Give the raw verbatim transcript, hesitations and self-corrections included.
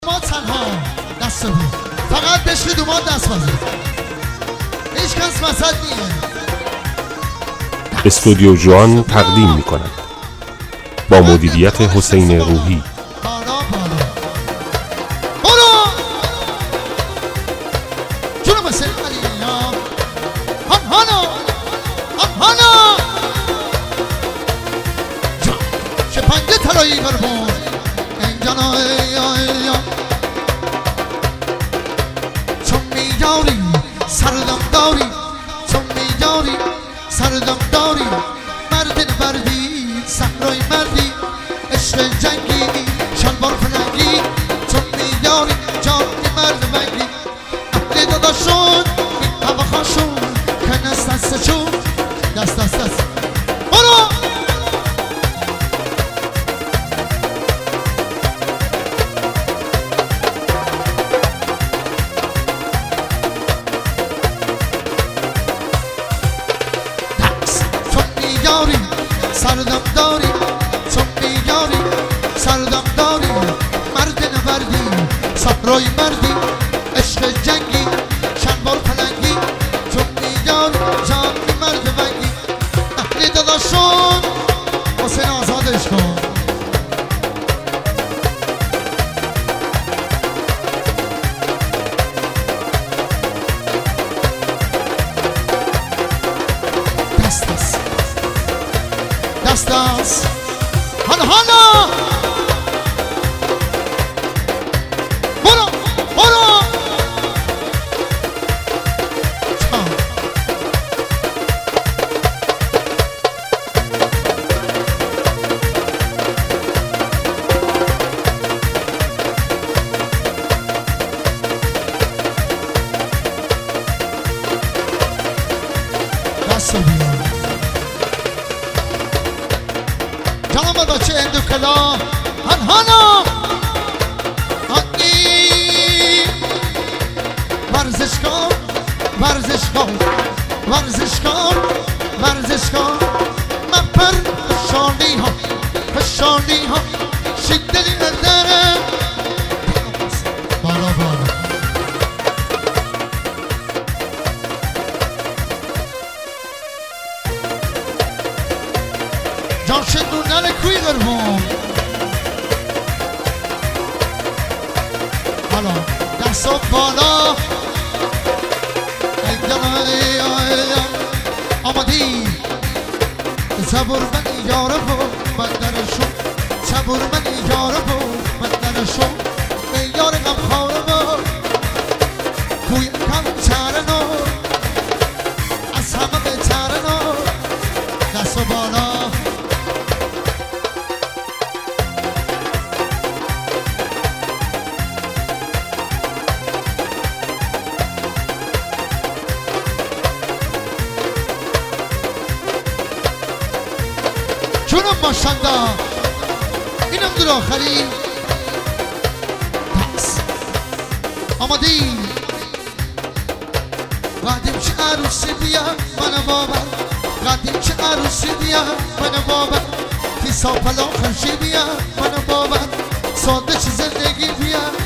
ما تنها دست بود فقط بشید و ما دست بازید هیچ کس مسد نیه. استودیو جوان تقدیم می کند با مدیریت حسین روحی. بالا بالا برو جونو مثل علی هان هانا هان هانا جا شپنگه تلایی بربون اینجانا ایا ایا چون میاری سردم داری چون میاری سردم داری مرد بردی صحرای مردی عشق جنگی شلوار فلنگی چون میاری جانی مرد بنگی اهل داداشون این هوا خاشون که نست دستشون دست دست دست برو سردم داری چون میاری سردم داری مرد نبردی صحرای مردی عشق جنگی شلوار پلنگی چون میاری جان مرد بنگی اهل داداشون حسین آزادش کن دست دست دست دست هانا هانا برو برو دست بیا جناب بچه هندو کلا هن هانا هنگی ورزشکار ورزشکار ورزشکار ورزشکار من پر فشانی ها فشانی ها شدلی نداره بالا بالا جان شدو نره کوی قربون حالا دستا بالا آمادی صبر من یاره بو بندرشو صبر من یاره بو بندرشو یاره غم خاره بو کوی کم چرنو از همه بهترنو دستا بالا چونم باشنده اینم در آخری پس آمادی قدیم چه عروسی بیا من بابا قدیم چه عروسی بیا من بابا فیسا پلا خرشی بیا من بابا ساده چه زندگی بیا